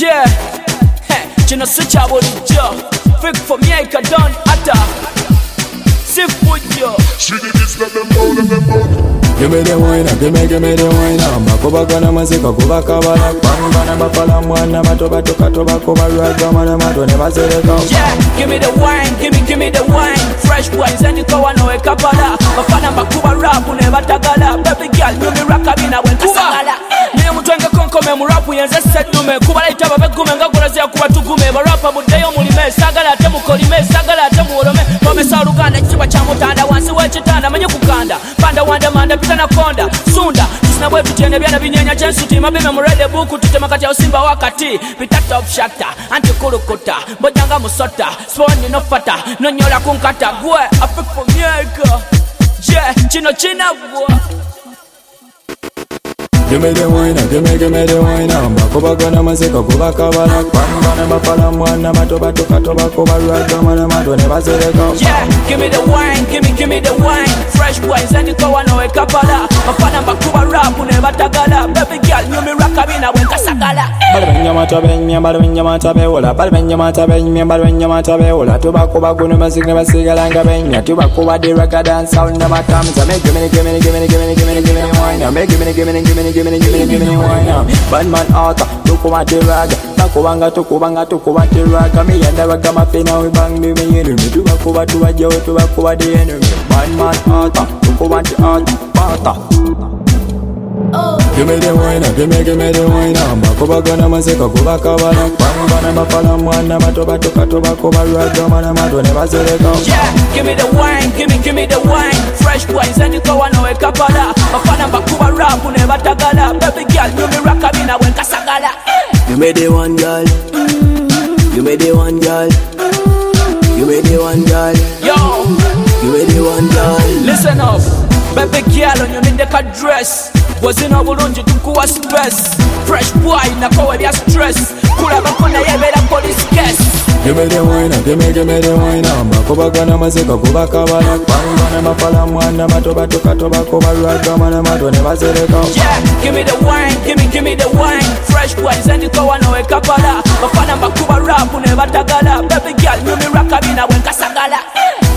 Yeah, kino si kya bulijjo. Fake for me I can done atta. Si fujjo. She did this, let them go, let them go. Give me the wine, give me the wine. Makuba kana mazika kuba kabala. Bangana bafala mwana matoba toka toba kuba raga mana mato ne bazereka. Yeah, give me the wine, give me the wine. Fresh wines and iko wano ekapala. Bafana bakuba rap ne batagala. Baby girl, you me rock abina when kasagala. Niyo mutwenge konkome mu rap yenze sedume. Kuba laita babegume ngagolazia kuba tugume. Barapa mudeyo mulime sagala ate mukolime sagala ate muolome. Promesa Luganda kiba cha mutanda wansi wechitanda manye kukanda. Panda wanda manda na konda sunda tusina bwe tutene byana binyenya chensuti mabime murede buku tutema kati ya usimba wakati pita top shata anti kurukuta bojanga musota sponi no fata no nyola kunkata gwe afifu myeka je chino china gwe. Give me the wine, give me the wine. Makuba kana mazika kuba kabala. Bangana bafala mwana matoba toka toba kuba raga mana mato ne bazereka. Yeah, give me the wine, give me the wine. Fresh wines and iko wano ekapala. Bafana bakuba rap ne batagala. Baby girl, you me rock abina when kasagala. Balbenya matabe ola. Balbenya matabe ola. Tuba kuba kunu mazika basigala nga benya. Tuba kuba di raga dance sound na matamza. Give me wine. Give me wine. Bad man ata, tukuba di raga. Tukuba di raga. Me and the raga mafina we bang me enemy. Tuba kuba di enemy. Bad man ata, tukuba di ata. Give me the wine, give me the wine. Makuba kana mazika kuba kabala. Bangana bafala mwana matoba toka toba kuba raga mana mato ne bazereka. Yeah, give me the wine, give me the wine. Fresh wines and iko wano ekapala. Bafana bakuba rap ne batagala. Baby girl, you me rock abina when kasagala. You made the one girl. You made the one girl. You made the one girl. Yo, you made the one girl. Listen up, baby girl on your nindeka dress. Wazina bulungi tukuwa stress. Fresh boy nakowe bya stress. Kula bakona yebera police case. Give me the wine, give me the wine. Makuba kana mazika kuba kabala. Bangana bafala mwana matoba toka toba kuba raga mana mato ne bazereka. Yeah, give me the wine, give me the wine. Fresh boys and iko wano ekapala. Bafana bakuba rap ne batagala. Baby girl, you me rock abina when kasagala.